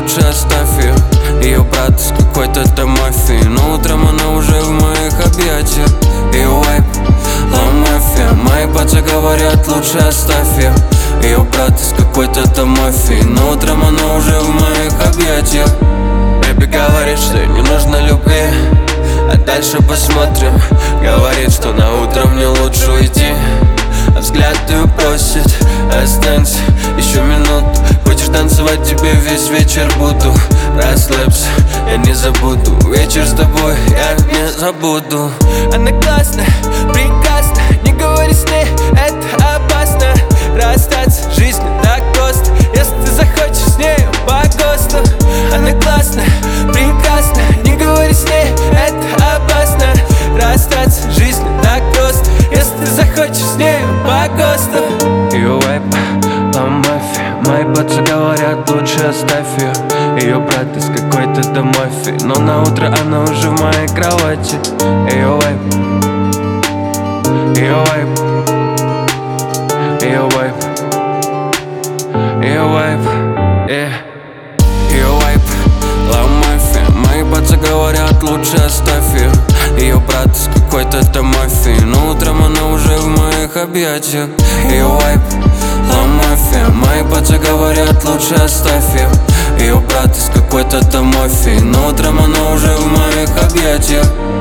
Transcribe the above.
лучше оставь ее. Ее брат из какой-то там мафии, но утром она уже в моих объятиях. Ее вайб, лав мафия. Мои пацы говорят, лучше оставь ее. Ее брат из какой-то там мафии, но утром она уже в моих объятиях. Бэби говорит, что ей не нужно любви, а дальше посмотрим. Говорит, что на утро мне лучше уйти, а взгляд ее просит: останься еще минуту. Хочешь танцевать, тебе весь вечер буду. Расслабься, я не забуду. Вечер с тобой я не забуду. Она классная, прекрасна, не говори с ней, это опасно. Расстаться, жизнь не так просто, если ты захочешь с нею по ГОСТу. Она классная, прекрасна, не говори с ней, это опасно. Расстаться, жизнь не так просто, если ты захочешь с нею по ГОСТу. Ее вайб, лав мафия. Мои пацы говорят, лучше оставь ее. Ее брат из какой-то там мафии, но на утро она уже в моей кровати. Ее вайб, ее вайб, ее вайб, ее вайб, ее вайб, лав мафия. Мои пацы говорят, лучше оставь ее. Ее брат из какой-то там мафии, но утром она уже в моих объятиях. Ее вайб, лав мафия. Мои пацы говорят, лучше оставь ее. Ее брат из какой-то там мафии, но утром она уже в моих объятиях.